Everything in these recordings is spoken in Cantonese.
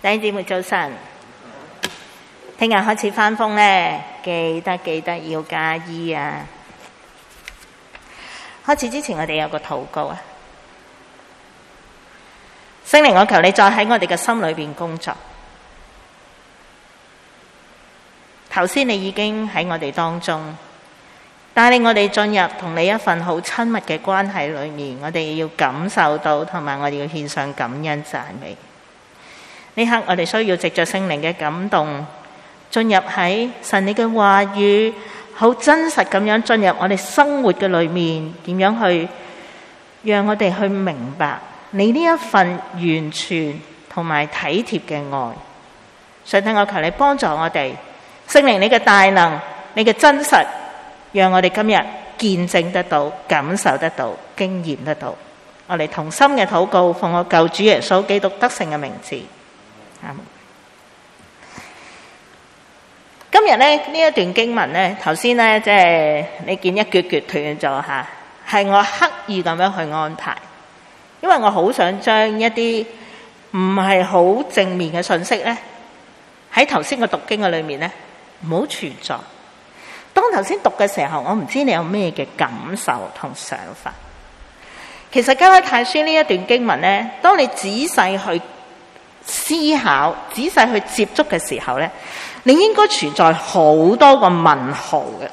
弟兄姊妹早晨，聽日開始返風呢，記得要加衣啊！開始之前，我哋有個禱告啊！聖靈，我求你再喺我哋嘅心裏邊工作。頭先你已經喺我哋當中帶領我哋進入同你一份好親密嘅關係裏面，我哋要感受到，同埋我哋要獻上感恩讚美。呢刻我哋需要藉着聖靈嘅感動，進入喺神你嘅話語，好真實咁樣進入我哋生活嘅裏面，點樣去讓我哋去明白你呢一份完全同埋體貼嘅愛。上帝，我求你幫助我哋，聖靈你嘅大能，你嘅真實，讓我哋今日見證得到、感受得到、經驗得到。我哋同心嘅禱告，奉我救主耶穌基督得勝嘅名字。今日呢一段經文呢，頭先呢即係你見一橛橛斷咗吓，係我刻意咁樣去安排，因為我好想將一啲唔係好正面嘅信息呢，喺頭先個讀經嘅裏面呢唔好存在。當頭先讀嘅時候，我唔知你有咩嘅感受同想法。其實加拉太書呢一段經文呢，當你仔細去思考、仔細去接觸嘅時候呢，你應該存在好多個問號嘅。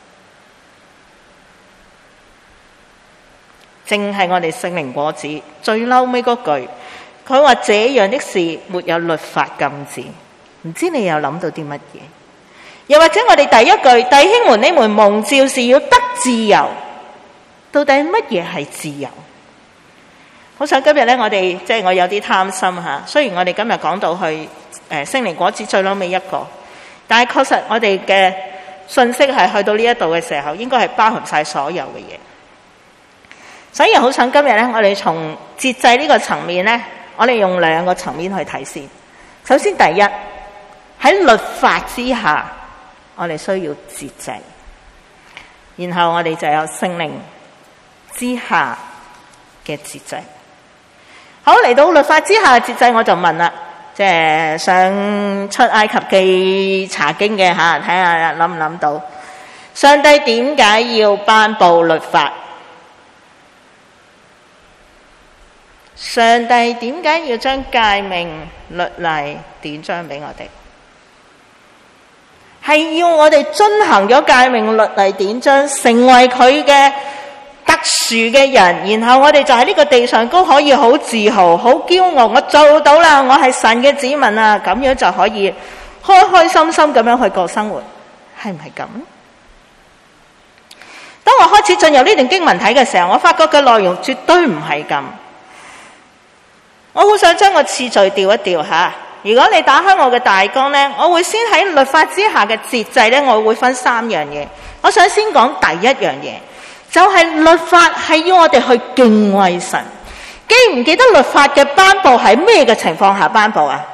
淨係我哋聖靈果子最嬲尾嗰句，佢話這樣的事沒有律法禁止。唔知你又諗到啲乜嘢？又或者我哋第一句，弟兄們，你們蒙召是要得自由，到底乜嘢係自由？好想今日呢，我哋即係我有啲貪心吓。雖然我哋今日講到去聖靈果子最嬲尾一個，但係確實我哋嘅信息係去到呢一度嘅時候，應該係包含晒所有嘅嘢。所以好想今日呢，我哋從節制呢個層面呢，我哋用兩個層面去睇先。首先第一，喺律法之下，我哋需要節制，然後我哋就有聖靈之下嘅節制。好，嚟到律法之下嘅節制，我就問啦，即係想出埃及記查經嘅吓，睇下諗唔諗到上帝點解要頒布律法？上帝點解要將誡命、律例、典章俾我哋？係要我哋遵行咗誡命、律例、典章，成為佢嘅特殊嘅人，然後我哋就喺呢個地上高可以好自豪、好驕傲，我做到啦，我係神嘅子民啊，咁樣就可以開開心心咁樣去過生活，係唔係咁？當我開始進入呢段經文睇嘅時候，我發覺嘅內容絕對唔係咁。我好想將個次序調一調吓。如果你打開我嘅大綱呢，我會先喺律法之下嘅節制呢，我會分三樣嘢。我想先講第一樣嘢，就係律法係要我哋去敬畏神。記唔記得律法嘅頒布喺咩嘅情況下頒布啊？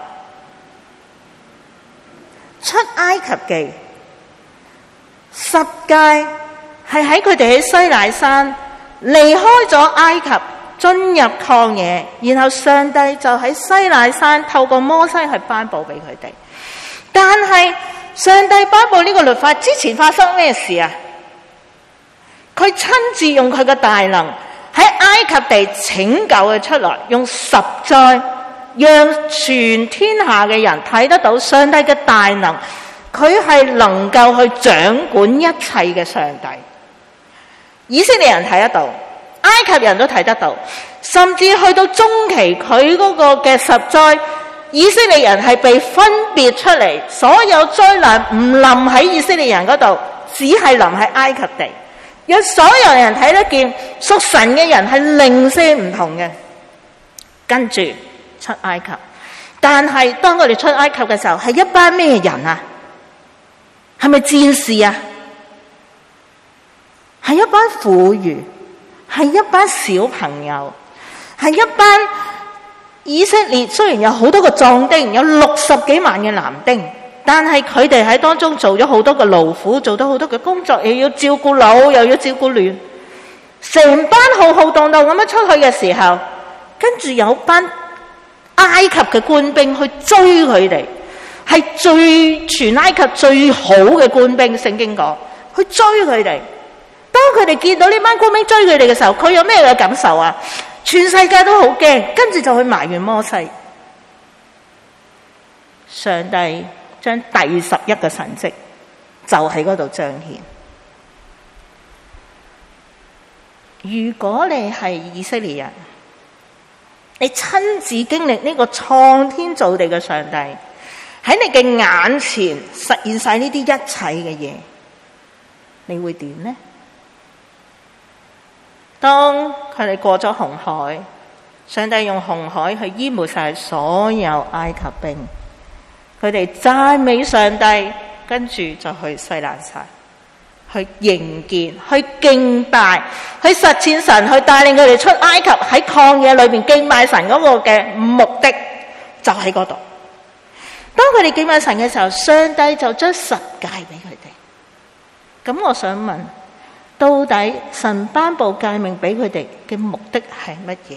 出埃及記十誡係喺佢哋喺西乃山離開咗埃及，進入曠野，然後上帝就喺西乃山透過摩西去頒布俾佢哋。但係上帝頒布呢個律法之前發生咩事啊？佢親自用佢嘅大能喺埃及地拯救佢出來，用10災讓全天下嘅人睇得到上帝嘅大能，佢係能夠去掌管一切嘅上帝。以色列人睇得到，埃及人都睇得到，甚至去到中期佢嗰個嘅10災，以色列人係被分別出嚟，所有災難唔臨喺以色列人嗰度，只係臨喺埃及地，讓所有人睇得見屬神嘅人係零舍唔同嘅。跟住出埃及，但係當佢哋出埃及嘅時候，係一班咩人啊？係咪戰士啊？係一班婦孺，係一班小朋友，係一班以色列雖然有好多個壯丁，有60幾萬嘅男丁，但係佢哋喺當中做咗好多嘅勞苦，做咗好多嘅工作，又要照顧老，又要照顧嫩，成班浩浩蕩蕩咁樣出去嘅時候，跟住有班埃及嘅官兵去追佢哋，係全埃及最好嘅官兵，聖經講去追佢哋。當佢哋見到呢班官兵追佢哋嘅時候，佢有咩嘅感受啊？全世界都好驚，跟住就去埋怨摩西。上帝將第11個神蹟就喺嗰度彰顯。如果你係以色列人，你親自經歷呢個創天造地嘅上帝喺你嘅眼前實現晒呢啲一切嘅嘢，你會點呢？當佢哋過咗紅海，上帝用紅海去淹沒晒所有埃及兵，佢哋讚美上帝，跟住就去西乃山去迎見，去敬拜，去實踐神，去帶領佢哋出埃及，喺曠野裏邊敬拜神嗰個嘅目的就喺嗰度。當佢哋敬拜神嘅時候，上帝就將十誡俾佢哋。咁我想問，到底神頒布誡命俾佢哋嘅目的係乜嘢？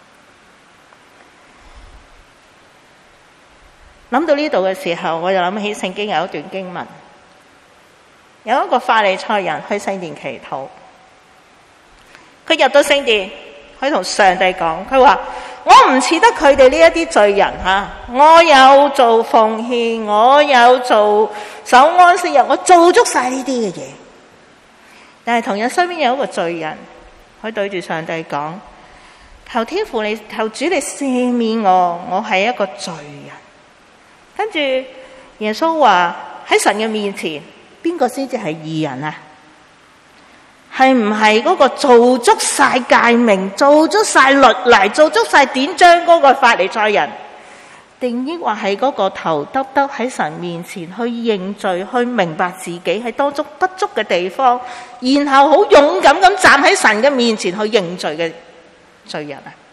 諗到呢度嘅時候，我就諗起聖經有一段經文，有一個法利賽人去聖殿祈禱，佢入到聖殿，佢同上帝講，佢話：我唔似得佢哋呢一啲罪人吓，我有做奉獻，我有做守安息日，我做足晒呢啲嘅嘢。但係同樣身邊有一個罪人，佢對住上帝講：求天父你，求主你赦免我，我係一個罪人。跟住耶穌話：喺神嘅面前，邊個先至係義人啊？係唔係嗰個做足晒誡命、做足晒律例、做足晒典章嗰個法利賽人，定抑或係嗰個頭耷耷喺神面前去認罪、去明白自己喺當中不足嘅地方，然後好勇敢咁站喺神嘅面前去認罪嘅罪人啊？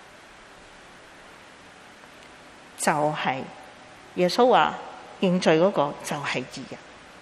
就係耶穌話認罪嗰個就係義人。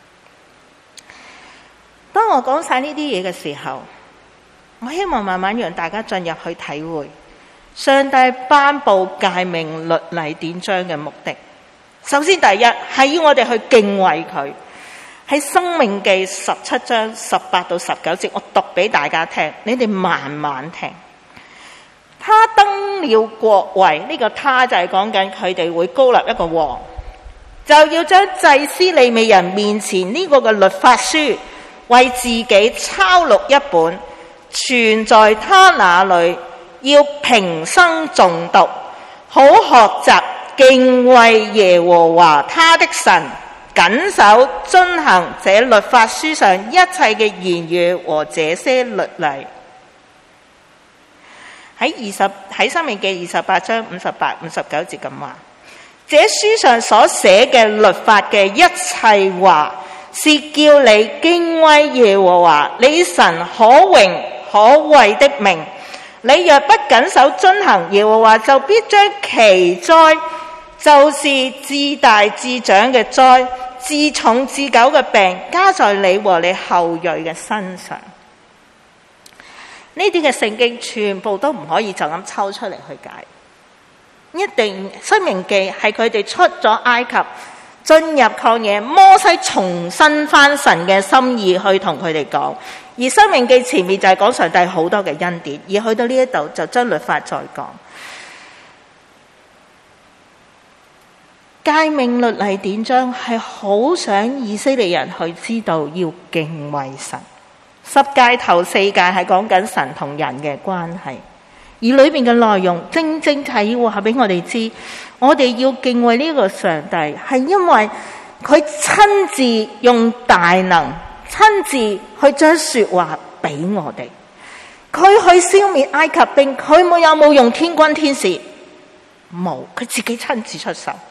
當我講晒呢啲嘢嘅時候，我希望慢慢讓大家進入去體會上帝頒布誡命律例典章嘅目的。首先第一係要我哋去敬畏佢。喺申命記17章18到19節，我讀俾大家聽，你哋慢慢聽。他登了國位，呢個他就係講緊佢哋會膏立一個王，就要將祭司利未人面前呢個嘅律法書為自己抄錄一本，存在他那裏，要平生誦讀，好學習敬畏耶和華他的神，謹守遵行這律法書上一切嘅言語和這些律例。喺申命記28章58、59節咁話，這書上所寫嘅律法嘅一切話，是叫你敬畏耶和華你神可榮可畏的名。你若不謹守遵行，耶和華就必將奇災，就是至大至長嘅災，至重至久嘅病，加在你和你後裔嘅身上。呢啲嘅聖經全部都唔可以就咁抽出嚟去解，一定申命記係佢哋出咗埃及進入曠野，摩西重新翻神嘅心意去同佢哋講。而申命記前面就係講上帝好多嘅恩典，而去到呢一度就將律法再講。誡命律例典章係好想以色列人去知道要敬畏神。十誡頭四誡係講緊神同人嘅關係，而裏面嘅內容正正係要話俾我哋知，我哋要敬畏呢個上帝，係因為佢親自用大能，親自去將說話俾我哋。佢去消滅埃及兵，佢有冇用天軍天使？冇，佢自己親自出手。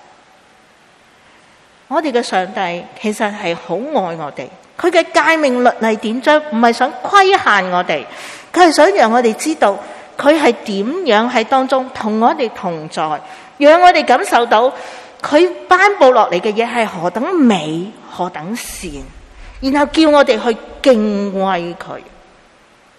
我哋嘅上帝其實係好愛我哋，佢嘅誡命律例典章唔係想規限我哋，佢係想讓我哋知道佢係點樣喺當中同我哋同在，讓我哋感受到佢頒布落嚟嘅嘢係何等美，何等善，然後叫我哋去敬畏佢。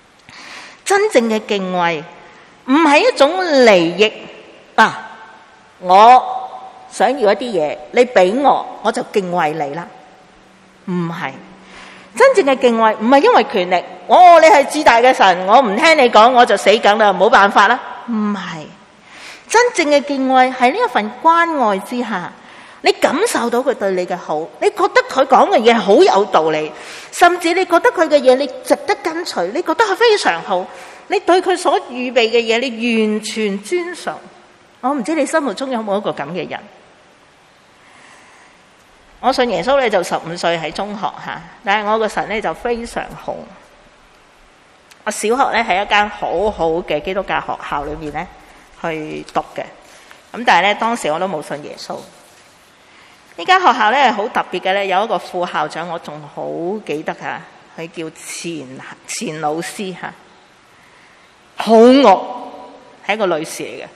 真正嘅敬畏唔係一種利益我想要一啲嘢，你俾我就敬畏你啦。唔係，真正嘅敬畏唔係因為權力，你係至大嘅神，我唔聽你講我就死梗啦，冇辦法啦。唔係，真正嘅敬畏係呢一份關愛之下，你感受到佢對你嘅好，你覺得佢講嘅嘢好有道理，甚至你覺得佢嘅嘢你值得跟隨，你覺得佢非常好，你對佢所預備嘅嘢你完全尊崇。我唔知你心目中有冇一個咁嘅人？我信耶穌咧就15歲喺中學吓，但係我個神咧就非常好。我小學咧喺一間好好嘅基督教學校裏面咧去讀嘅，咁但係咧當時我都冇信耶穌。呢間學校咧好特別嘅咧，有一個副校長我仲好記得吓，佢叫錢老師吓，好惡，係一個女士嚟嘅。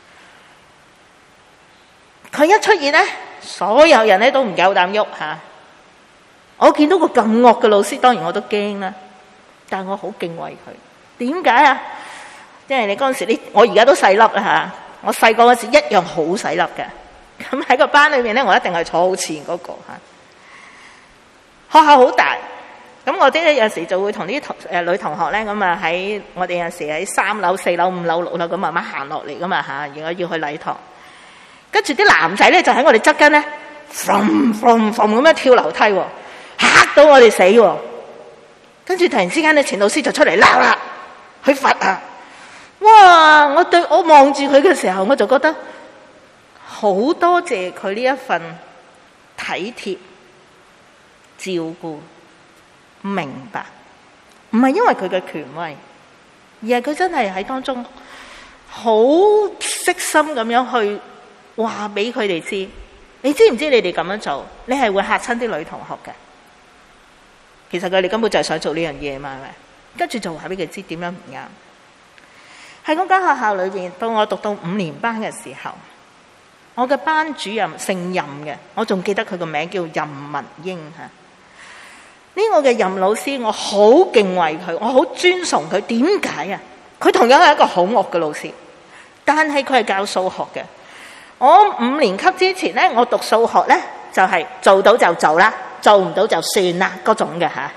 佢一出現咧，所有人咧都唔夠膽喐吓。我見到個咁惡嘅老師，當然我都驚啦，但係我好敬畏佢。點解啊？因為你嗰陣時我而家都細粒啦吓，我細個嗰時一樣好細粒嘅。咁喺個班裏面咧，我一定係坐好前嗰個吓。學校好大，咁我哋咧有時就會同啲女同學咧咁啊，喺我哋有時喺3樓、4樓、5樓、6樓咁慢慢行落嚟噶嘛吓，如果要去禮堂。跟住啲男仔咧就喺我哋側跟咧，咁樣跳樓梯，嚇到我哋死。跟住突然之間咧，錢老師就出嚟鬧啦，去罰啊！哇！我望住佢嘅時候，我就覺得好多謝佢呢一份體貼、照顧、明白，唔係因為佢嘅權威，而係佢真係喺當中好悉心咁樣去話俾佢哋知。你知唔知你哋咁樣做，你係會嚇親啲女同學嘅。其實佢哋根本就係想做呢樣嘢嘛，係咪？跟住就話俾佢知點樣唔啱。喺嗰間學校裏邊，到我讀到5年班嘅時候，我嘅班主任姓任嘅，我仲記得佢個名叫任文英吓。呢個嘅任老師，我好敬畏佢，我好尊崇佢。點解啊？佢同樣係一個好惡嘅老師，但係佢係教數學嘅。我5年級之前咧，我讀數學咧就係做到就做啦，做唔到就算啦嗰種嘅吓。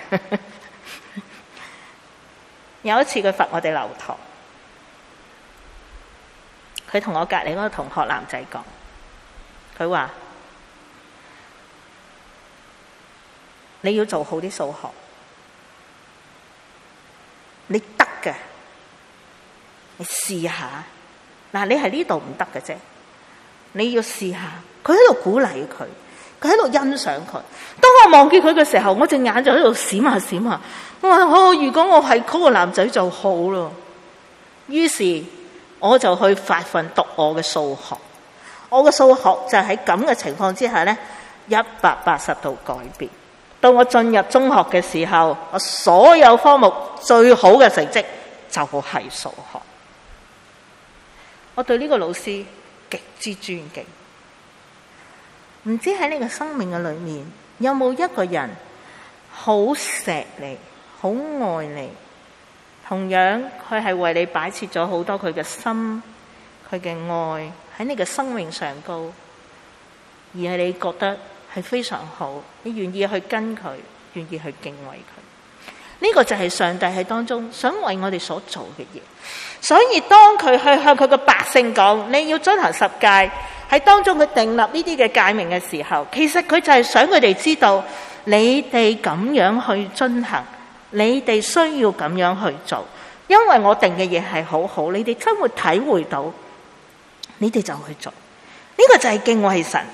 有一次佢罰我哋留堂，佢同我隔籬嗰個同學男仔講，佢話你要做好啲數學，你得嘅，你試下。嗱，你係呢度唔得嘅啫，你要試下。佢喺度鼓勵佢，佢喺度欣賞佢。當我望見佢嘅時候，我隻眼就喺度閃下閃下。我話如果我係嗰個男仔就好咯。於是我就去發奮讀我嘅數學。我嘅數學就喺咁嘅情況之下咧，180度改變。到我進入中學嘅時候，我所有科目最好嘅成績就係數學。我對呢個老師極之尊敬。唔知喺你嘅生命嘅裏面，有冇一個人好錫你，好愛你，同樣佢係為你擺設咗好多佢嘅心，佢嘅愛喺你嘅生命上高，而係你覺得係非常好，你願意去跟佢，願意去敬畏佢。呢個就係上帝喺當中想為我哋所做嘅嘢。所以當佢去向佢嘅百姓講，你要遵行10誡，喺當中佢訂立呢啲嘅誡命嘅時候，其實佢就係想佢哋知道，你哋咁樣去遵行，你哋需要咁樣去做，因為我定嘅嘢係好好，你哋真會體會到，你哋就去做。呢個就係敬畏神。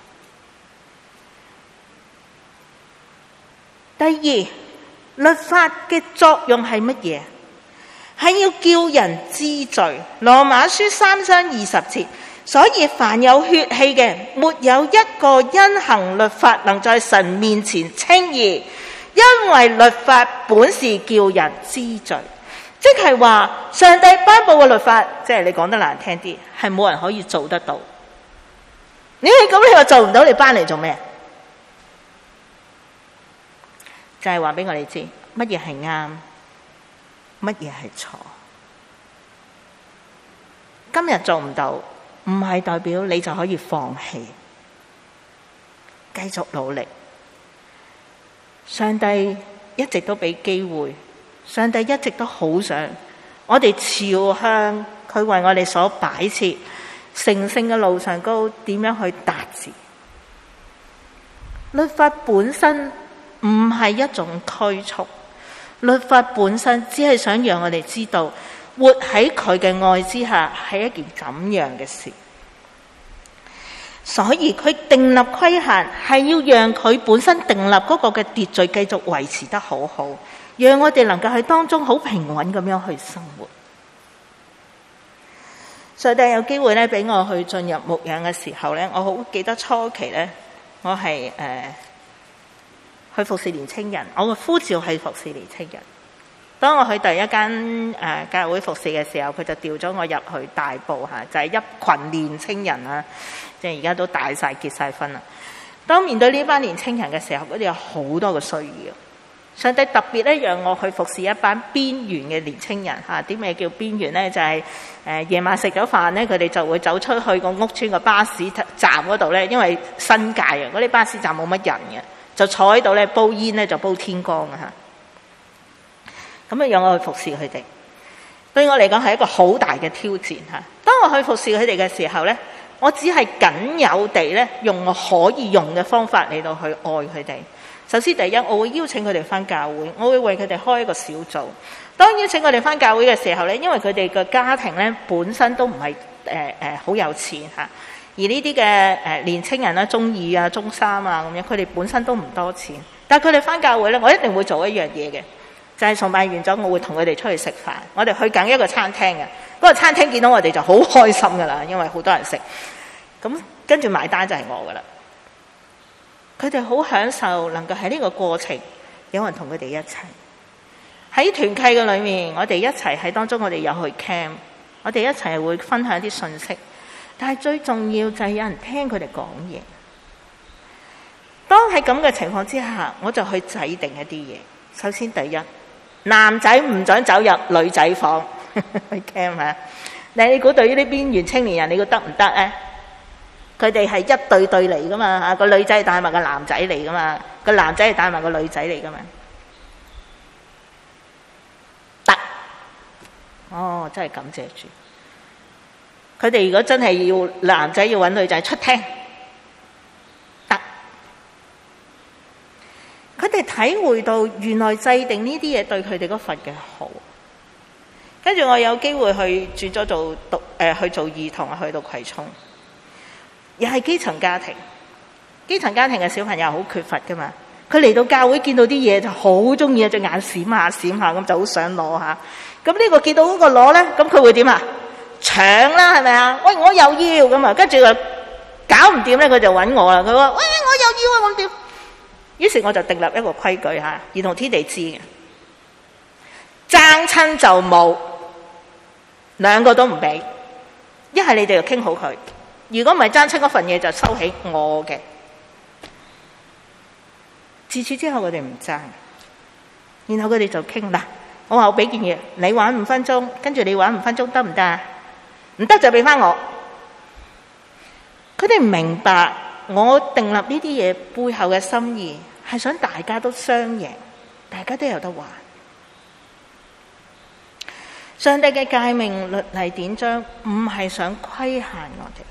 第二，律法嘅作用係乜嘢？係要叫人知罪。羅馬書3章20節，所以凡有血氣嘅，沒有一個因行律法能在神面前稱義，因為律法本是叫人知罪。即係話上帝頒布嘅律法，即係你講得難聽啲，係冇人可以做得到。咁你話做唔到，你頒嚟做咩？就係話俾我哋知乜嘢係啱，乜嘢係錯。今日做唔到， 唔係代表你就可以放棄，繼續努力。上帝一直都俾機會，上帝一直都好想我哋朝向佢為我哋所擺設成聖嘅路上高點樣去達至。律法本身唔係一種拘束，律法本身只係想讓我哋知道活喺佢嘅愛之下係一件怎樣嘅事。所以佢訂立規限係要讓佢本身訂立嗰個嘅秩序繼續維持得好好，讓我哋能夠喺當中好平穩咁樣去生活。上帝有機會咧俾我去進入牧養嘅時候咧，我好記得初期咧，我係去服侍年青人，我嘅呼召係服侍年青人。當我去第一間教會服侍嘅時候，佢就調咗我入去大埔嚇，就係一群年青人啊，即係而家都大晒結晒婚啦。當面對呢班年青人嘅時候，佢哋有好多嘅需要。上帝特別咧讓我去服侍一班邊緣嘅年青人嚇。啲咩叫邊緣咧？就係夜晚食咗飯咧，佢哋就會走出去個屋村個巴士站嗰度咧，因為新界啊，嗰啲巴士站冇乜人嘅，就坐喺度咧煲煙咧就煲天光啊嚇。咁啊，讓我去服侍佢哋，對我嚟講係一個好大嘅挑戰嚇。當我去服侍佢哋嘅時候咧，我只係僅有地咧用我可以用嘅方法嚟到去愛佢哋。首先第一，我會邀請佢哋返教會，我會為佢哋開一個小組。當邀請佢哋返教會嘅時候咧，因為佢哋嘅家庭咧本身都唔係好有錢嚇，而呢啲嘅年青人啦，中二啊、中三啊咁樣，佢哋本身都唔多錢，但係佢哋返教會咧，我一定會做一樣嘢嘅。就係崇拜完咗，我會同佢哋出去食飯。我哋去緊一個餐廳嘅，嗰個餐廳見到我哋就好開心噶啦，因為好多人食。咁跟住埋單就係我噶啦。佢哋好享受能夠喺呢個過程有人同佢哋一齊喺團契嘅裏面，我哋一齊喺當中，我哋有去 camp， 我哋一齊會分享一啲信息。但係最重要就係有人聽佢哋講嘢。當喺咁嘅情況之下，我就去制定一啲嘢。首先第一，男仔唔准走入女仔房去 camp 嚇。你估對於呢啲邊緣青年人，你估得唔得咧？佢哋係一對對嚟噶嘛嚇，個女仔係帶埋個男仔嚟噶嘛，個男仔係帶埋個女仔嚟噶嘛。得，哦，真係感謝主。佢哋如果真係要男仔要揾女仔出廳，得。佢哋體會到原來制定呢啲嘢對佢哋嗰份嘅好。跟住我有機會去轉咗做去做兒童，去到葵涌，又係基層家庭。基層家庭嘅小朋友好缺乏噶嘛，佢嚟到教會見到啲嘢就好中意，隻眼閃下閃下咁，就好想攞下。咁呢個見到嗰個攞咧，咁佢會點啊？搶啦，係咪啊？喂，我又要咁啊！跟住佢搞唔掂咧，佢就揾我啦。佢話：喂，我又要啊，咁點？於是我就訂立一個規矩嚇，兒童天地知嘅，爭親就冇，兩個都唔俾。一係你哋就傾好佢，如果唔係爭親嗰份嘢就收起我嘅。自此之後佢哋唔爭，然後佢哋就傾啦。我話我俾件嘢你玩5分鐘，跟住你玩5分鐘得唔得啊？唔得就俾翻我。佢哋唔明白我訂立呢啲嘢背後嘅心意，係想大家都雙贏，大家都有得玩。上帝嘅誡命律例典章唔係想規限我哋，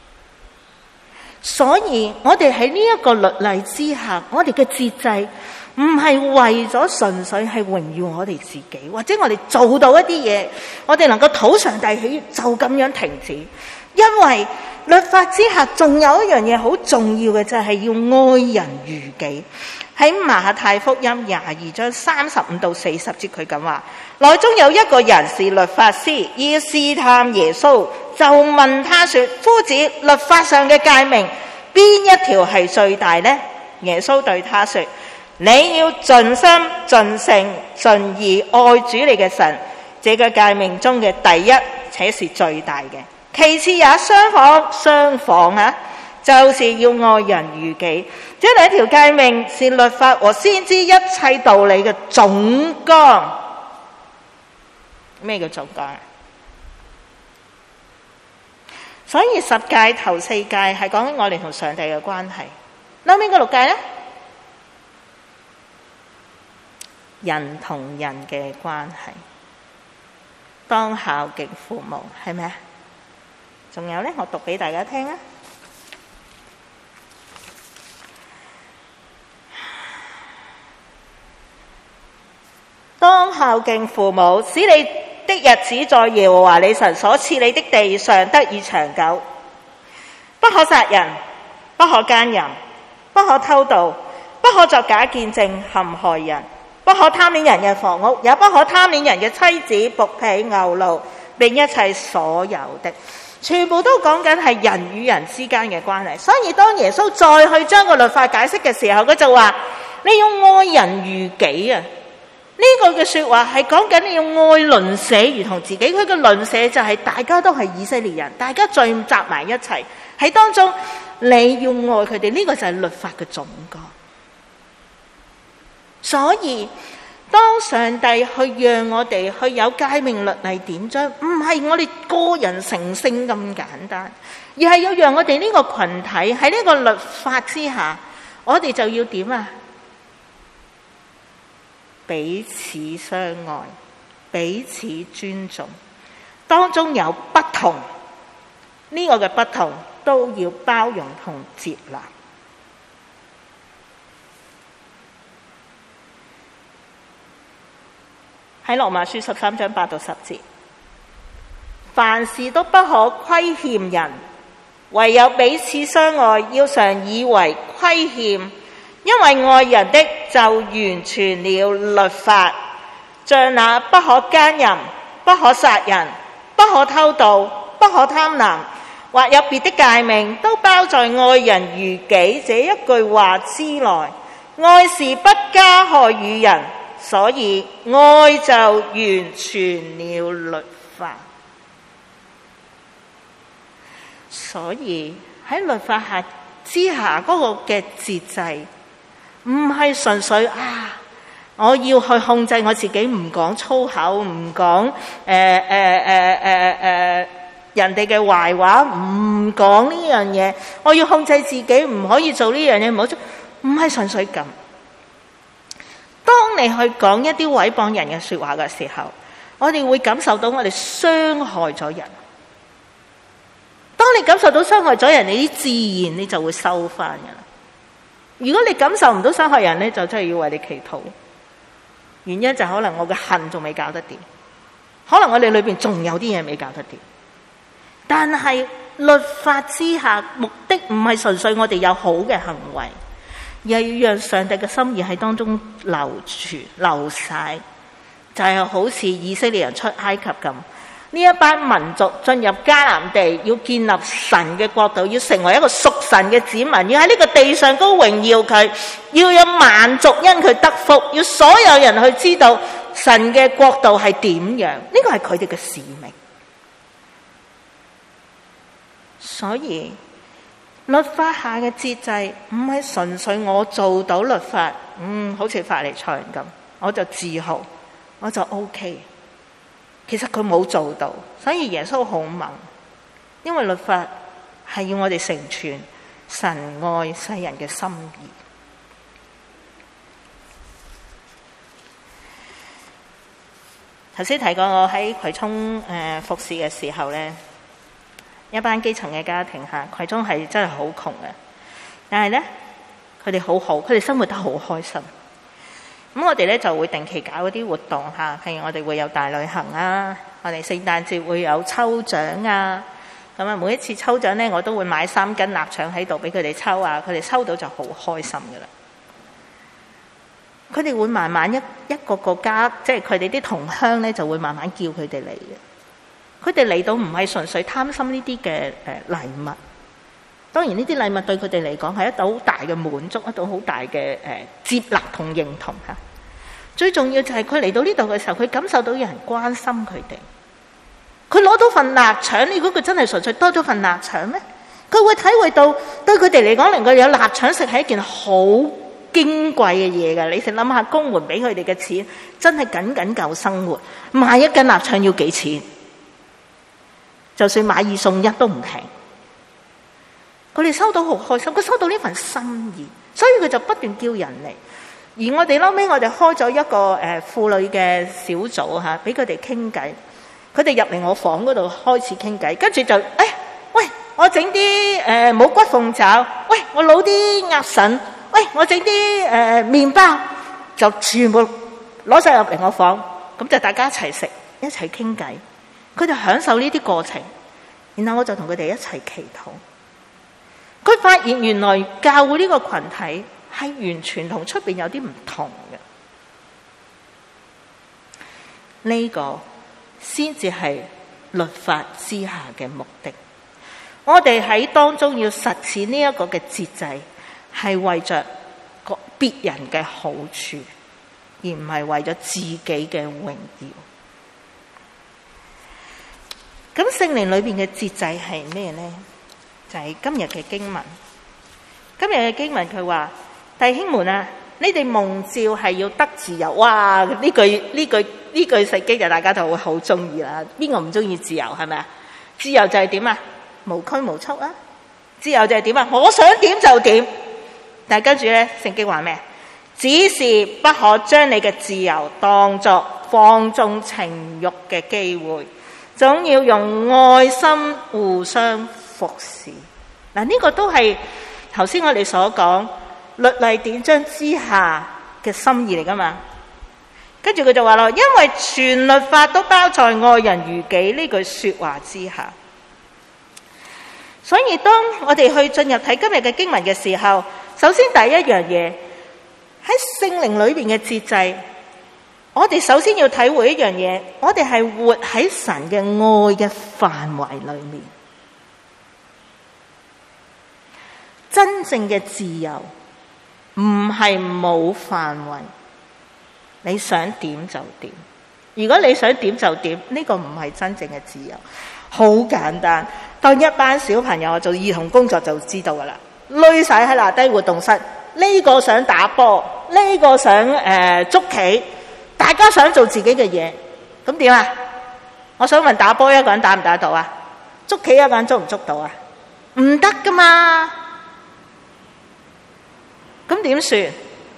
所以我哋喺呢一個律例之下，我哋嘅節制唔係為咗純粹係榮耀我哋自己，或者我哋做到一啲嘢，我哋能夠討上帝喜悅，就咁樣停止。因為律法之下仲有一樣嘢好重要嘅，就係要愛人如己。喺馬太福音22章35到40節，佢咁話：內中有一個人是律法師，要試探耶穌，就問他說：夫子，律法上嘅誡命邊一條係最大呢？耶穌對他說：你要盡心、盡性、盡意愛主你嘅神，這個誡命中嘅第一，且是最大嘅。其次也相仿啊，就是要愛人如己。這兩條誡命是律法和先知一切道理嘅總綱。咩叫總綱啊？ 所以10誡頭4誡係講緊我哋同上帝嘅關係。後面嗰6誡咧，人同人嘅關係，當孝敬父母，係咪啊？仲有咧，我讀俾大家聽啊。當孝敬父母，使你的日子在耶和華你神所賜你的地上得以長久。不可殺人，不可姦淫，不可偷盜，不可作假見證陷害人，不可貪戀人嘅房屋，也不可貪戀人嘅妻子、僕婢、牛驢，並一切所有的。全部都講緊係人與人之間嘅關係。所以當耶穌再去將個律法解釋嘅時候，佢就話你要愛人如己啊。呢個嘅說話係講緊你要愛鄰舍如同自己。佢嘅鄰舍就係大家都係以色列人，大家聚集埋一齊喺當中，你要愛佢哋。呢個就係律法嘅總綱。所以當上帝去讓我哋去有誡命律例典章，唔係我哋個人成聖咁簡單，而係要讓我哋呢個群體喺呢個律法之下，我哋就要點啊？彼此相愛，彼此尊重，當中有不同，呢個嘅不同都要包容同接納。喺羅馬書13章8到10節，凡事都不可虧欠人，唯有彼此相愛，要常以為虧欠。因為愛人的就完全了律法，像那不可姦淫、不可殺人、不可偷盜、不可貪婪，或有別的誡命，都包在愛人如己這一句話之內。愛是不加害於人，所以愛就完全了律法。所以喺律法之下嗰個嘅節制，唔係純粹我要去控制我自己，唔講粗口，唔講人哋嘅壞話，唔講呢樣嘢。我要控制自己，唔可以做呢樣嘢，唔好做。唔係純粹咁。當你去講一啲毀謗人嘅說話嘅時候，我哋會感受到我哋傷害咗人。當你感受到傷害咗人，你自然你就會收翻噶啦。如果你感受唔到傷害人咧，就真係要為你祈禱。原因就可能我嘅恨仲未搞得掂，可能我哋裏邊仲有啲嘢未搞得掂。但係律法之下，目的唔係純粹我哋有好嘅行為，而係要讓上帝嘅心意喺當中流晒，就係好似以色列人出埃及咁。呢一班民族進入迦南地，要建立神嘅國度，要成為一個屬神嘅子民，要喺呢個地上高榮耀佢，要有萬族因佢得福，要所有人去知道神嘅國度係點樣。呢個係佢哋嘅使命。所以律法下嘅節制唔係純粹我做到律法，好似法利賽人咁，我就自豪，我就 OK。其實佢冇做到，所以耶穌好猛，因為律法係要我哋成全神愛世人嘅心意。頭先提過我喺葵涌服侍嘅時候咧，一班基層嘅家庭下，葵涌係真係好窮嘅，但係咧佢哋好好，佢哋生活得好開心。咁我哋咧就會定期搞一啲活動嚇，譬如我哋會有大旅行啊，我哋聖誕節會有抽獎啊，咁啊每一次抽獎咧，我都會買3斤臘腸喺度俾佢哋抽啊，佢哋抽到就好開心噶啦。佢哋會慢慢一個個家，即係佢哋啲同鄉咧，就會慢慢叫佢哋嚟嘅。佢哋嚟到唔係純粹貪心呢啲嘅禮物，當然呢啲禮物對佢哋嚟講係一道好大嘅滿足，一道好大嘅接納同認同嚇。最重要就係佢嚟到呢度嘅時候，佢感受到有人關心佢哋。佢攞到份臘腸，你估佢真係純粹多咗份臘腸咩？佢會體會到對佢哋嚟講，能夠有臘腸食係一件好矜貴嘅嘢㗎。你諗下，公門俾佢哋嘅錢真係僅夠生活。買一斤臘腸要幾錢？就算買2送1都唔平。 佢哋收到好開心，佢收到呢份心意，所以佢就不斷叫人嚟。而我哋後尾我哋開咗一個婦女嘅小組嚇，俾佢哋傾偈。佢哋入嚟我房嗰度開始傾偈，跟住就喂，我整啲冇骨鳳爪，喂，我攞啲鴨腎，喂，我整啲麵包，就全部攞晒入嚟我房，咁就大家一齊食，一齊傾偈。佢哋享受呢啲過程，然後我就同佢哋一齊祈禱。佢發現原來教會呢個群體係完全同出邊有啲唔同嘅，呢個先至係律法之下嘅目的。我哋喺當中要實踐呢一個嘅節制，係為着別人嘅好處，而唔係為咗自己嘅榮耀。咁聖靈裏邊嘅節制係咩呢？就係今日嘅經文。今日嘅經文佢話：弟兄們啊，你哋蒙召係要得自由。哇！呢句聖經就大家就會好中意啦。邊個唔中意自由？係咪啊？自由就係點啊？無拘無束啊！自由就係點啊？我想點就點。但係跟住咧，聖經話咩？只是不可將你嘅自由當作放縱情慾嘅機會，總要用愛心互相服侍。嗱，呢個都係頭先我哋所講律例典章之下嘅心意嚟噶嘛。跟住佢就話咯，因為全律法都包在愛人如己呢句說話之下。所以當我哋去進入睇今日嘅經文嘅時候，首先第一樣嘢喺聖靈裏邊嘅節制，我哋首先要體會一樣嘢，我哋係活喺神嘅愛嘅範圍裏面。真正嘅自由唔係冇範圍，你想點就點。如果你想點就點，呢個唔係真正嘅自由。好簡單，當一班小朋友做兒童工作就知道噶啦，累晒喺拿低活動室，呢個想打波，呢個想捉棋，大家想做自己嘅嘢，咁點啊？我想問，打波一個人打唔打到啊？捉棋一個人捉唔捉到啊？唔得噶嘛，咁點算？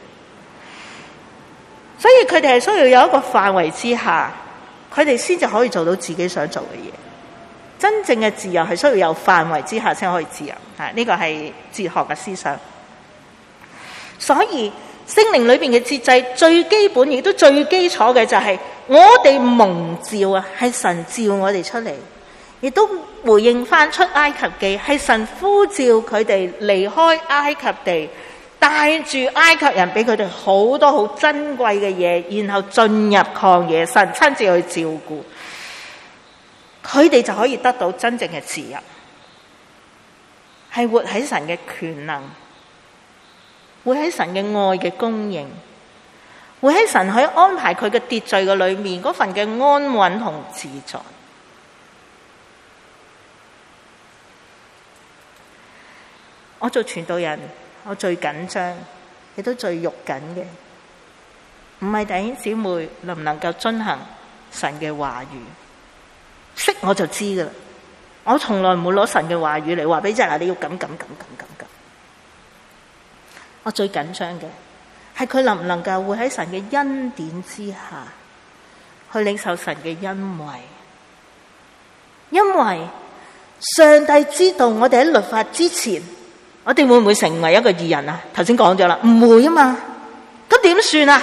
所以佢哋係需要有一個範圍之下，佢哋先至可以做到自己想做嘅嘢。真正嘅自由係需要有範圍之下先可以自由，呢個係哲學嘅思想。所以聖靈裏邊嘅節制最基本亦都最基礎嘅就係我哋蒙召啊，係神召我哋出嚟，亦都回應翻出埃及記，係神呼召佢哋離開埃及地，帶住埃及人俾佢哋好多好珍貴嘅嘢，然後進入曠野，神親自去照顧。佢哋就可以得到真正嘅自由，係活喺神嘅權能，活喺神嘅愛嘅供應，活喺神去安排佢嘅秩序嘅裏面嗰份嘅安穩同自在。我做傳道人，我最緊張亦都最肉緊嘅，唔係弟兄姊妹能唔能夠遵行神嘅話語。識我就知噶啦，我從來唔會攞神嘅話語嚟話俾人，你要咁。我最緊張嘅係佢能唔能夠會喺神嘅恩典之下去領受神嘅恩惠，因為上帝知道我哋喺律法之前，我哋會唔會成為一個義人啊？頭先講咗啦，唔會啊嘛，咁點算啊？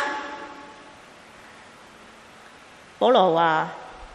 保羅話，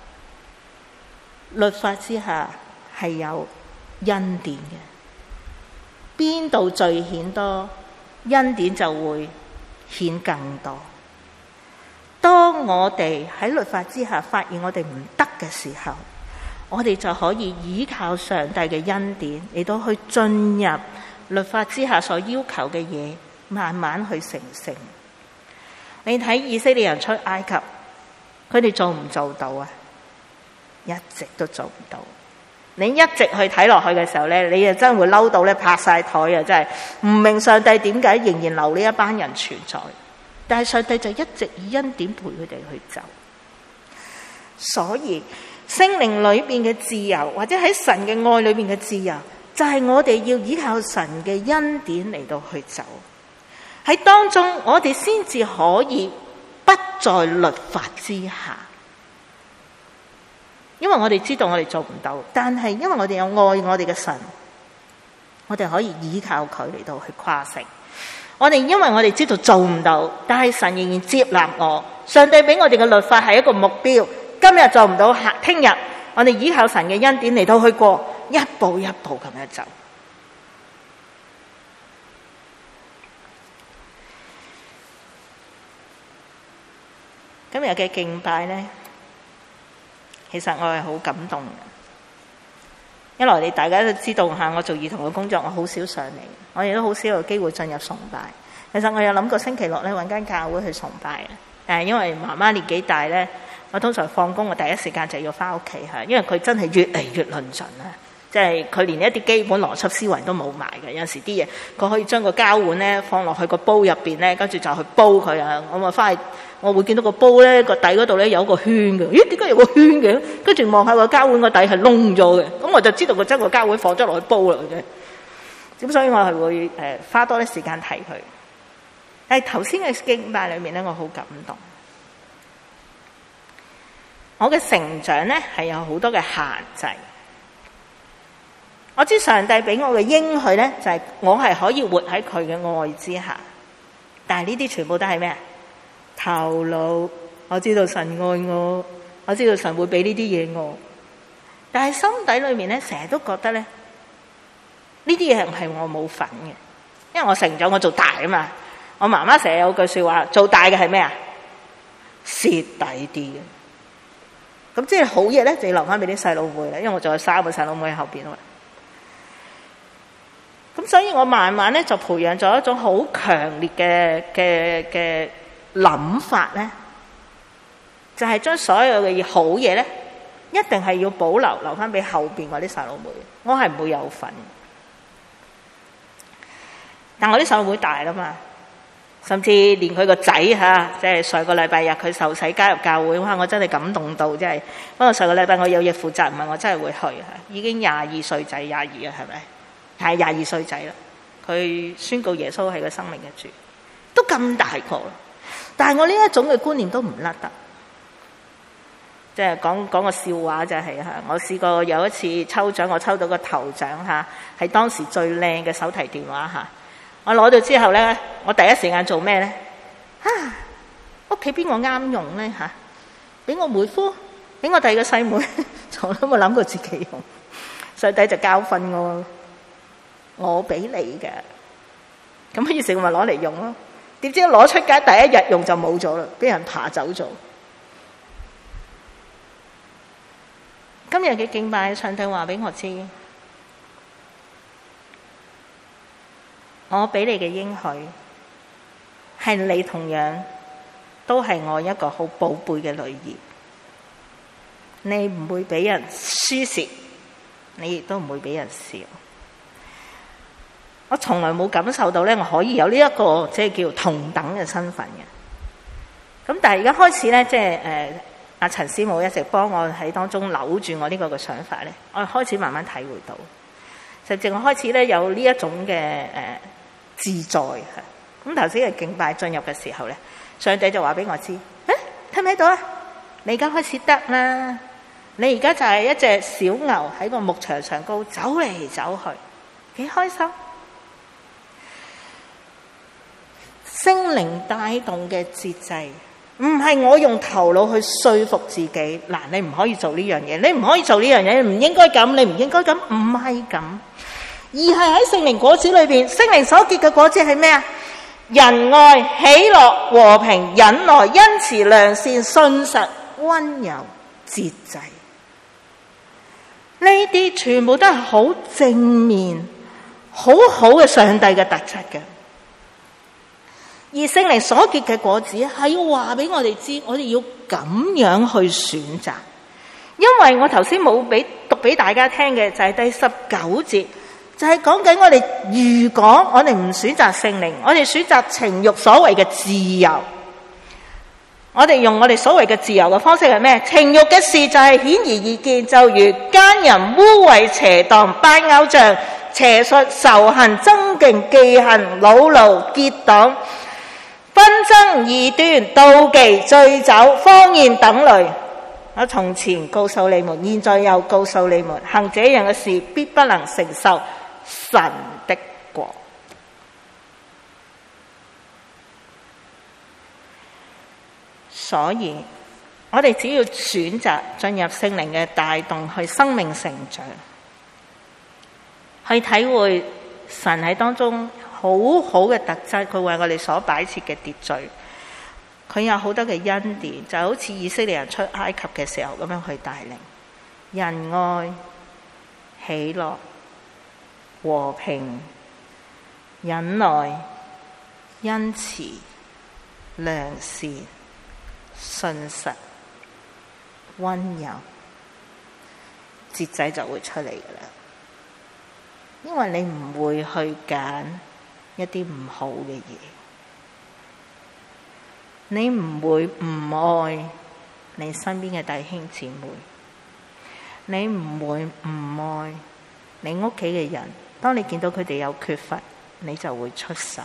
律法之下係有恩典嘅，邊度罪顯多，恩典就會顯更多。當我哋喺律法之下發現我哋唔得嘅時候，我哋就可以依靠上帝嘅恩典嚟到去進入律法之下所要求嘅嘢，慢慢去成聖。你睇以色列人出埃及，佢哋做唔做到啊？一直都做唔到。你一直去睇落去嘅時候咧，你就真會嬲到咧拍晒台啊！真係唔明上帝點解仍然留呢一班人存在，但係上帝就一直以恩典陪佢哋去走。所以聖靈裏邊嘅自由，或者喺神嘅愛裏邊嘅自由，就就係我哋要依靠神嘅恩典嚟到去走，喺當中我哋先至可以不在律法之下。因為我哋知道我哋做唔到，但係因為我哋有愛我哋嘅神，我哋可以依靠佢嚟到去誇勝。我哋因為我哋知道做唔到，但係神仍然接納我。上帝俾我哋嘅律法係一個目標，今日做唔到，聽日我哋依靠神嘅恩典嚟到去過，一步一步咁樣走。今日嘅敬拜呢，其實我係好感動嘅。一來你大家都知道我做兒童嘅工作，我好少上嚟，我亦都好少有機會進入崇拜。其實我有諗過星期六咧揾間教會去崇拜嘅，但係因為媽媽年紀大咧，我通常放工我第一時間就要翻屋企嚇，因為佢真係越嚟越論盡啦，即係佢連一啲基本邏輯思維都冇埋嘅。有時啲嘢佢可以將個膠碗咧放落去個煲入邊咧，跟住就去煲佢啊！我咪翻去，我會見到個煲咧個底嗰度咧有個圈嘅，咦？點解有個圈嘅？跟住望下個膠碗個底係窿咗嘅，咁我就知道佢將個膠碗放咗落去煲啦嘅。咁所以我係會花多啲時間睇佢。但係頭先嘅敬拜裏面咧，我好感動。我嘅成長咧係有好多嘅限制。我知上帝俾我嘅應許咧，就係我係可以活喺佢嘅愛之下。但係呢啲全部都係咩啊？頭腦，我知道神愛我，我知道神會俾呢啲嘢我。但係心底裏面咧，成日都覺得咧，呢啲嘢係我冇份嘅，因為我成長我做大啊嘛。我媽媽成日有句說話，做大嘅係咩啊？蝕底啲嘅。咁即係好嘢咧，就要留翻俾啲細佬妹啦，因為我仲有3個細佬妹喺後邊啊嘛。咁所以我慢慢咧就培養咗一種好強烈嘅諗法咧，就係將所有嘅好嘢咧，一定係要保留翻俾後邊嗰啲細佬妹，我係唔會有份。但我啲細佬妹大啦嘛。甚至連佢個仔嚇，即係上個禮拜日佢受洗加入教會，哇！我真係感動到，真係。不過上個禮拜我有嘢負責，唔係我真係會去嚇。已經22歲仔，22啊，係咪？係22歲仔啦。佢宣告耶穌係個生命嘅主，都咁大個啦。但係我呢一種嘅觀念都唔甩得。即係講個笑話就係嚇，我試過有一次抽獎，我抽到個頭獎嚇，係當時最靚嘅手提電話嚇。我攞到之後咧，我第一時間做咩咧？屋企邊個啱用咧嚇？俾我妹夫，俾我第二個細妹，從來都冇諗過自己用。上帝就教訓我俾你嘅。咁於是我咪攞嚟用咯。點知攞出街第一日用就冇咗啦，俾人爬走咗。今日嘅敬拜，上帝話俾我知。我俾你嘅應許係你同樣都係我一個好寶貝嘅女兒，你唔會俾人輸蝕，你亦都唔會俾人笑。我從來冇感受到咧，我可以有呢一個即係叫同等嘅身份嘅。咁但係而家開始咧，即係阿陳師母一直幫我喺當中扭住我呢個嘅想法咧，我開始慢慢體會到，甚至我開始咧有呢一種嘅自在嚇。咁頭先嘅敬拜進入嘅時候咧，上帝就話俾我知，睇唔睇到啊？你而家開始得啦，你而家就係一隻小牛喺個牧場上高走嚟走去，幾開心。聖靈帶動嘅節制，唔係我用頭腦去說服自己，嗱，你唔可以做呢樣嘢，你唔可以做呢樣嘢，你唔應該咁，你唔應該咁，唔係咁。而係喺聖靈果子裏邊，聖靈所結嘅果子係咩啊？仁愛、喜樂、和平、忍耐、恩慈、良善、信實、溫柔、節制，呢啲全部都係好正面、好好嘅上帝嘅特質嘅。而聖靈所結嘅果子係要話俾我哋知，我哋要咁樣去選擇。因為我頭先冇讀俾大家聽嘅就係第19節。就係講緊我哋，如果我哋唔選擇聖靈，我哋選擇情慾所謂嘅自由，我哋用我哋所謂嘅自由嘅方式係咩？情慾嘅事就係顯而易見，就如奸淫、污穢、邪蕩、拜偶像、 邪術、仇恨、爭競、忌恨、惱怒、結黨、紛爭、異端、妒忌、醉酒、荒宴等類。我從前告訴你們，現在又告訴你們，行這樣嘅事，必不能承受神的國。所以我哋只要選擇進入聖靈嘅帶動，去生命成長，去體會神喺當中好好嘅特質，佢為我哋所擺設嘅秩序，佢有好多嘅恩典，就好似以色列人出埃及嘅時候咁樣去帶領仁愛、喜樂、和平、忍耐、恩慈、良善、信實、溫柔，節制就會出嚟㗎喇。因為你唔會去揀一啲唔好嘅嘢，你唔會唔愛你身邊嘅弟兄姊妹，你唔會唔愛你屋企嘅人。當你見到佢哋有缺乏，你就會出手。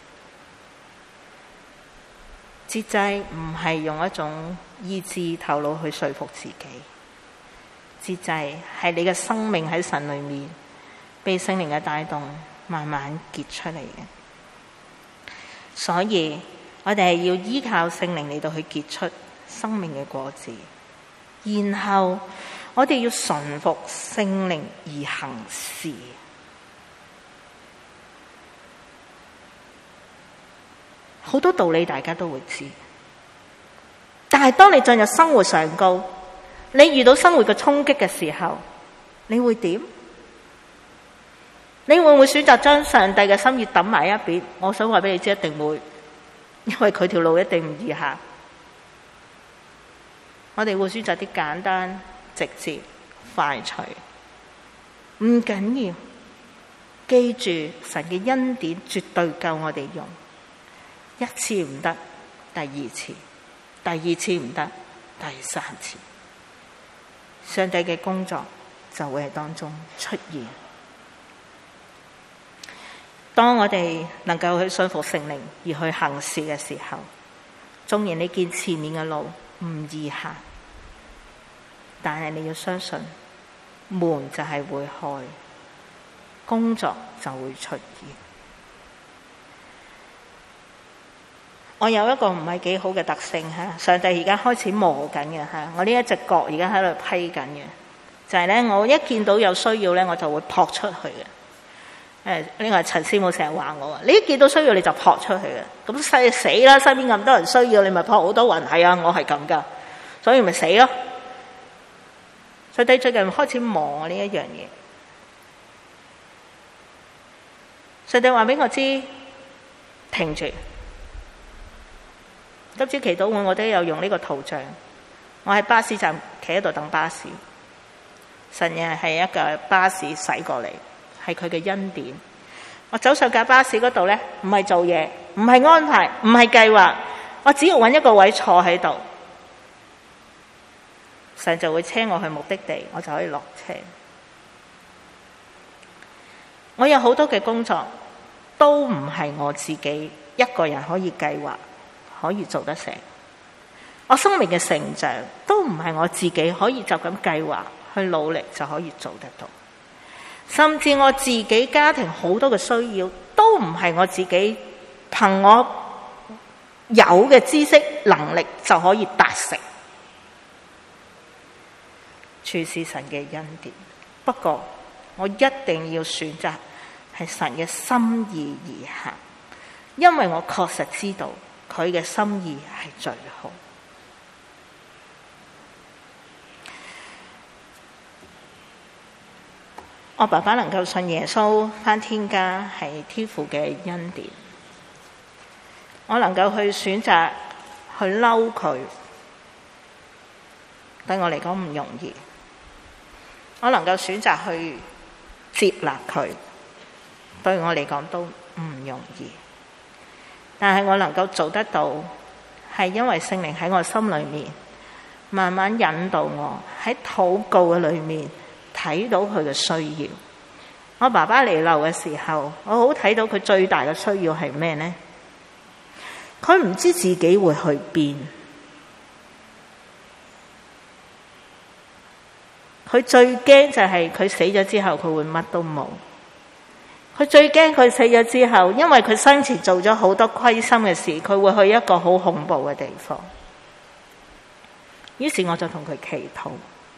節制唔係用一種意志頭腦去說服自己，節制係你嘅生命喺神裏面被聖靈嘅帶動慢慢結出嚟嘅。所以我哋係要依靠聖靈嚟到去結出生命嘅果子，然後我哋要順服聖靈而行事。好多道理大家都會知，但係當你進入生活上高，你遇到生活嘅衝擊嘅時候，你會點？你會唔會選擇將上帝嘅心意抌埋一邊？我想話俾你知，一定會，因為佢條路一定唔易行。我哋會選擇啲簡單、直接、快脆，唔緊要。記住，神嘅恩典絕對夠我哋用。一次唔得，第二次，第二次唔得，第三次，上帝嘅工作就會喺當中出現。當我哋能夠去信服聖靈而去行事嘅時候，縱然你見前面嘅路唔易行，但係你要相信，門就係會開，工作就會出現。我有一個唔係幾好嘅特性嚇，上帝而家開始磨緊嘅嚇，我呢一隻角而家喺度批緊嘅，就係咧我一見到有需要咧，我就會撲出去嘅。呢個係陳師母成日話我，你一見到需要你就撲出去嘅，咁死啦！身邊咁多人需要，你咪撲好多雲。係啊，我係咁噶，所以咪死咯。上帝最近開始磨我呢一樣嘢，上帝話俾我知，停住。今朝祈禱會我都有用呢個圖像，我喺巴士站企喺度等巴士，神嘅係一個巴士駛過嚟，係佢嘅恩典。我走上架巴士嗰度咧，唔係做嘢，唔係安排，唔係計劃，我只要揾一個位坐喺度，神就會車我去目的地，我就可以落車。我有好多嘅工作都唔係我自己一個人可以計劃可以做得成，我生命嘅成長都唔係我自己可以就咁計劃去努力就可以做得到，甚至我自己家庭好多嘅需要都唔係我自己憑我有嘅知識能力就可以達成。全是神嘅恩典，不過我一定要選擇係神嘅心意而行，因為我確實知道佢嘅心意係最好。我爸爸能夠信耶穌返天家係天父嘅恩典，我能夠去選擇去嬲佢，對我嚟講唔容易。我能夠選擇去接納佢，對我嚟講都唔容易。但係我能夠做得到，係因為聖靈喺我心裏面慢慢引導我，喺禱告嘅裏面睇到佢嘅需要， 我爸爸彌留嘅時候，我好睇到佢最大嘅需要係咩呢？佢唔知自己會去邊，佢最驚就係佢死咗之後佢會乜都冇。佢最驚佢死咗之後，因為佢生前做咗好多虧心嘅事，佢會去一個好恐怖嘅地方。於是我就同佢祈禱，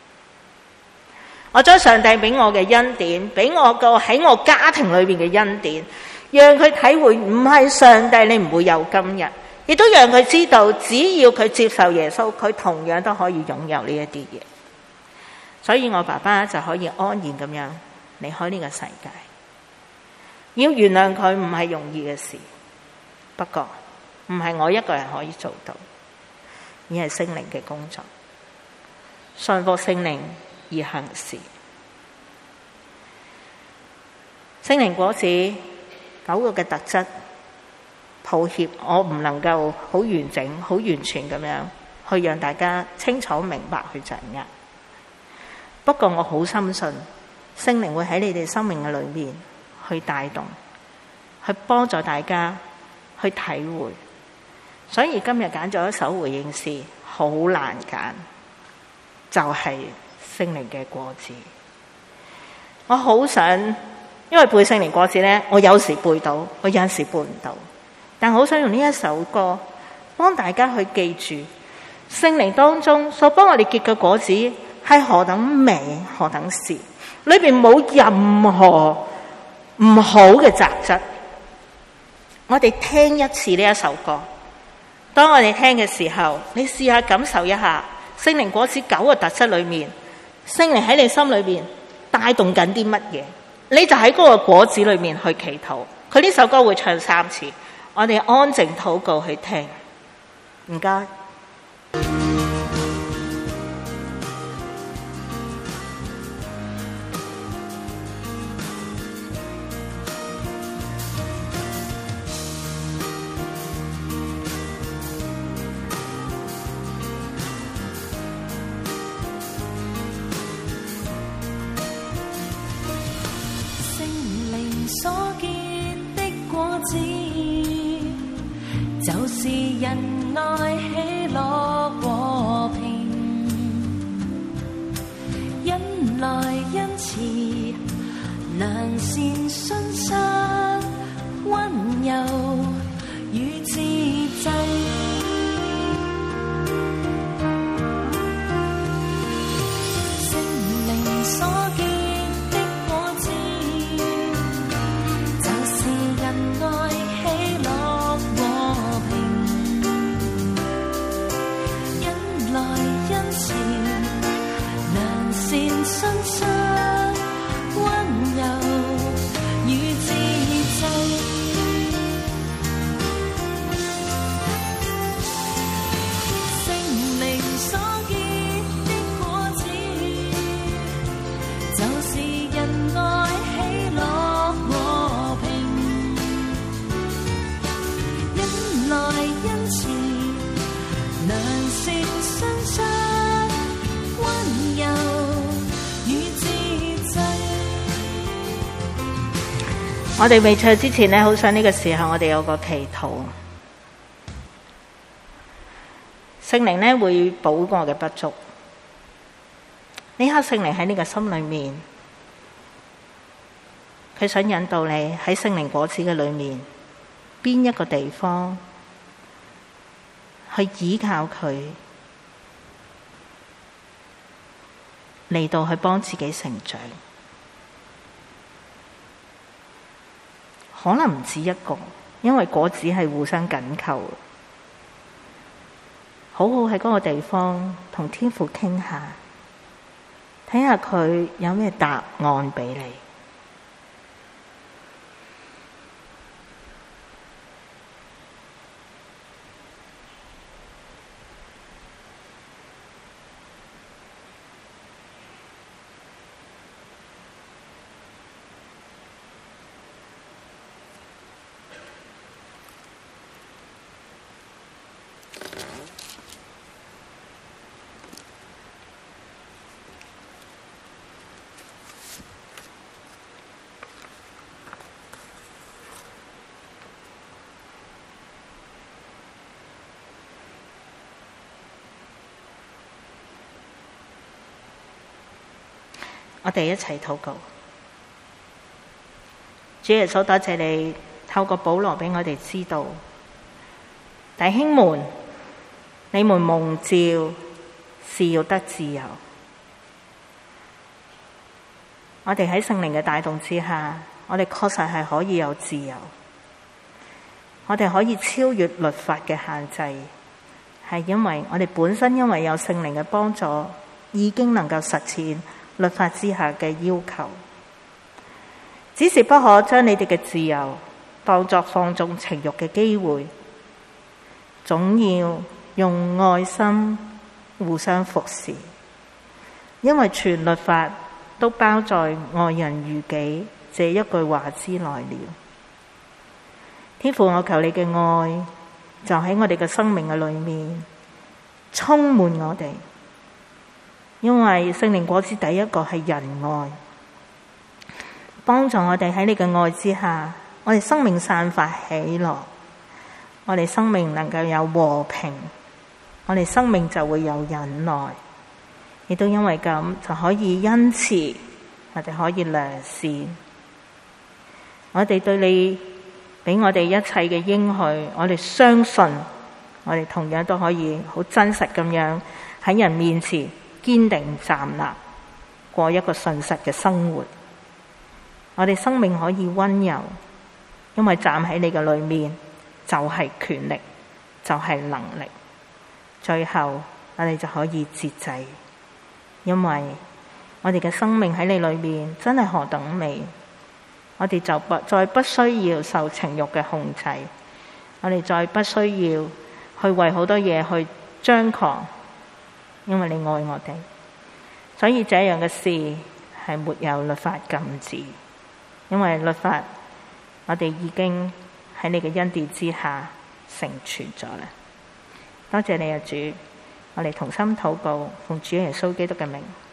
我將上帝俾我嘅恩典，俾我個喺我家庭裏邊嘅恩典，讓佢體會唔係上帝你唔會有今日，亦都讓佢知道只要佢接受耶穌，佢同樣都可以擁有呢一啲嘢。所以我爸爸就可以安然咁樣離開呢個世界。要原諒佢唔係容易嘅事，不過唔係我一個人可以做到，而係聖靈嘅工作，順服聖靈而行事。聖靈果子9個嘅特質，抱歉我唔能夠好完整好完全咁樣去讓大家清楚明白去掌握，不過我好深信聖靈會喺你哋生命嘅裏面去帶動，去幫助大家去體會。所以今日揀咗一首回應詩，好難揀，就係聖靈嘅果子。我好想，因為背聖靈果子呢，我有時背到，我有時背唔到，但好想用呢一首歌幫大家去記住聖靈當中所幫我哋結嘅果子係何等美，何等善，裏面冇任何唔好嘅雜質。我哋聽一次呢一首歌，當我哋聽嘅時候，你試下感受一下聖靈果子9個特質裏面，聖靈喺你心裏面帶動緊啲乜嘢，你就喺嗰個果子裏面去祈禱。佢呢首歌會唱3次，我哋安靜禱告去聽。唔該。 所結的果子，就是仁愛、喜樂、和平、忍耐、恩慈、良善、信實、溫柔與節制。聖靈所結信實溫柔與節制，聖靈所結的果子，就是仁愛、喜樂、和平、忍耐、恩慈、良善、信實、溫柔。 我哋未唱之前呢，好想呢個時候我哋有個祈禱。聖靈呢會補我嘅不足。呢刻聖靈喺你嘅心裏面，佢想引導你喺聖靈果子嘅裏面，邊一個地方去依靠佢，嚟到去幫自己成長。可能唔止一個，因為果子係互相緊扣。好好喺嗰個地方同天父傾下，睇下佢有咩答案俾你。 我哋一齊禱告。主耶穌，多謝你透過保羅俾我哋知道，弟兄們，你們蒙召是要得自由。我哋喺聖靈嘅帶動之下，我哋確實係可以有自由，我哋可以超越律法嘅限制，係因為我哋本身因為有聖靈嘅幫助，已經能夠實踐律法之下嘅要求。只是不可將你哋嘅自由當作放縱情慾嘅機會，總要用愛心互相服侍，因為全律法都包在愛人如己這一句話之內了。天父，我求你嘅愛就喺我哋嘅生命嘅裏面充滿我哋，因為聖靈果子第一個係仁愛，幫助我哋喺你嘅愛之下，我哋生命散發喜樂，我哋生命能夠有和平，我哋生命就會有忍耐，亦都因為咁就可以恩慈，我哋可以良善。我哋對你俾我哋一切嘅應許，我哋相信我哋同樣都可以好真實咁樣喺人面前堅定站立，過一個信實嘅生活。我哋生命可以溫柔，因為站喺你嘅裏面就係權力，就係能力。最後我哋就可以節制，因為我哋嘅生命喺你裏面真係何等美，我哋就再不需要受情慾嘅控制，我哋再不需要去為好多嘢去張狂，因為你愛我哋。所以這樣嘅事係沒有律法禁止，因為律法我哋已經喺你嘅恩典之下成全咗啦。多謝你啊主，我哋同心禱告，奉主耶穌基督嘅名。